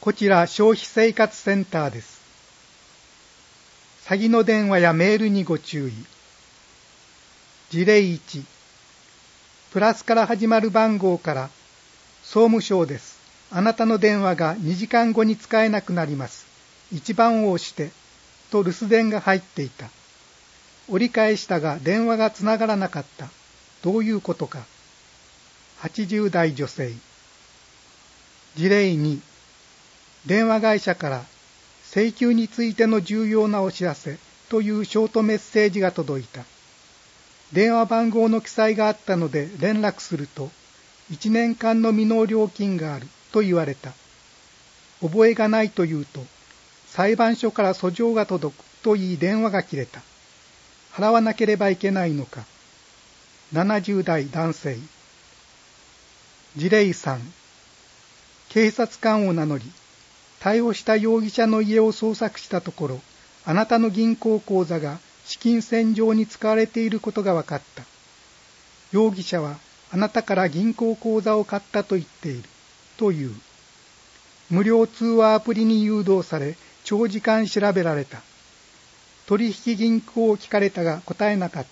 こちら消費生活センターです。詐欺の電話やメールにご注意。事例1、プラスから始まる番号から総務省です。あなたの電話が2時間後に使えなくなります。1番を押してと留守電が入っていた。折り返したが電話がつながらなかった。どういうことか。80代女性。事例2、電話会社から請求についての重要なお知らせというショートメッセージが届いた。電話番号の記載があったので連絡すると、1年間の未納料金があると言われた。覚えがないと言うと、裁判所から訴状が届くと言い電話が切れた。払わなければいけないのか。70代男性。事例3、警察官を名乗り、逮捕した容疑者の家を捜索したところ、あなたの銀行口座が資金洗浄に使われていることが分かった。容疑者はあなたから銀行口座を買ったと言っているという。無料通話アプリに誘導され長時間調べられた。取引銀行を聞かれたが答えなかった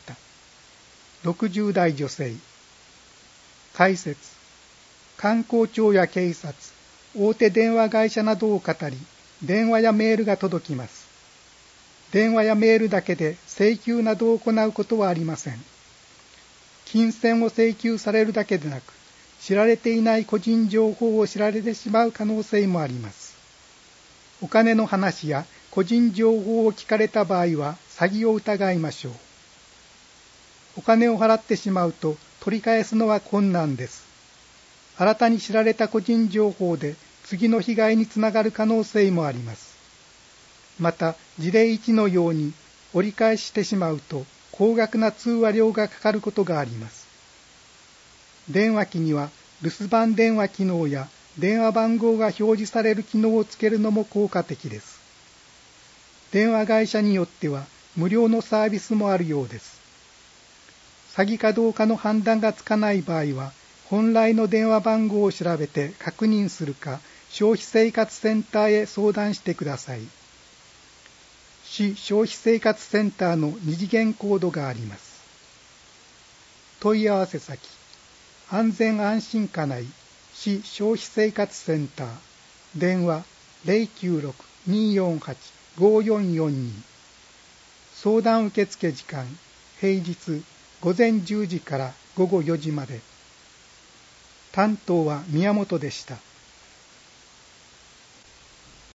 。60代女性。解説。観光庁や警察、大手電話会社などを語り、電話やメールが届きます。電話やメールだけで請求などを行うことはありません。金銭を請求されるだけでなく、知られていない個人情報を知られてしまう可能性もあります。お金の話や個人情報を聞かれた場合は詐欺を疑いましょう。お金を払ってしまうと取り返すのは困難です。新たに知られた個人情報で次の被害につながる可能性もあります。また、事例1のように折り返してしまうと高額な通話料がかかることがあります。電話機には留守番電話機能や電話番号が表示される機能をつけるのも効果的です。電話会社によっては無料のサービスもあるようです。詐欺かどうかの判断がつかない場合は、本来の電話番号を調べて確認するか、消費生活センターへ相談してください。市消費生活センターの二次元コードがあります。問い合わせ先、安全安心課内市消費生活センター、電話 096-248-5442。相談受付時間、平日午前10時から午後4時まで。担当は宮本でした。